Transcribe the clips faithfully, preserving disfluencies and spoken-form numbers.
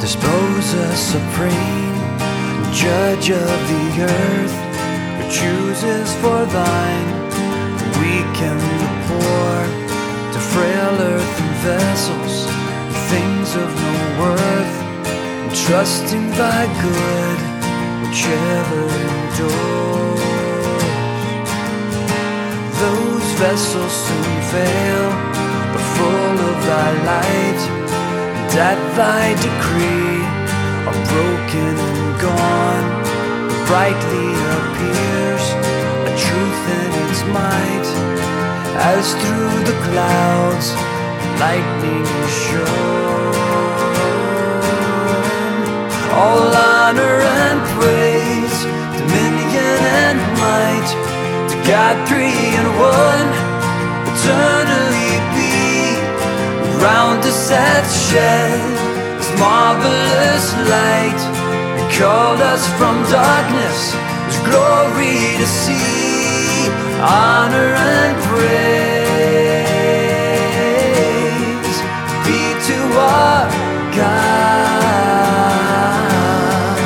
Disposer supreme, judge of the earth, who chooses for thine the weak and the poor, to frail earthen vessels, things of no worth, and trusting thy good, whichever endures. Those vessels soon fail, but full of thy light, and at thy decree are broken and gone. Brightly appears a truth in its might, as through the clouds lightning is shown. All honor and praise, dominion and might, to God three in one, eternally be. Round us hath shed His marvelous light, and called us from darkness His glory to see. Honor and praise be to our God.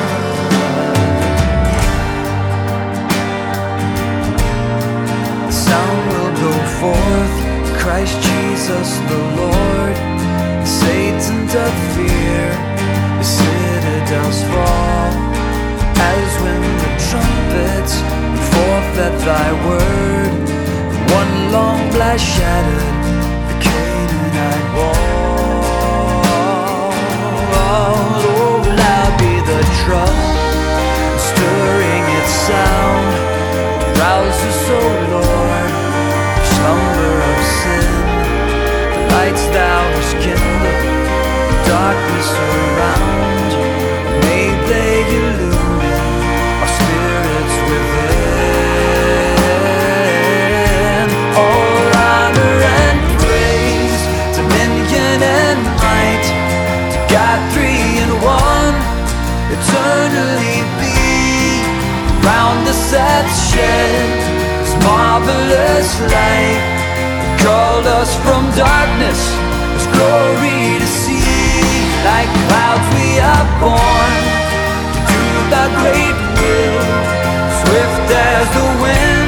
The sound will go forth, Christ Jesus the Lord. Satan doth fear, the citadels fall, as when the trumpets bring forth at thy word. One long blast shattered the Canaanite wall. Oh, loud be the trump, stirring its sound, rouse us, O Lord, slumber of sin. The lights thou hast kindled, darkness around, may they illumine our spirits within. All honor and praise, dominion and might, to God three in one, eternally be. Round us hath shed His marvelous light, called us from darkness His glory to see. Like clouds we are born to do thy great will, swift as the wind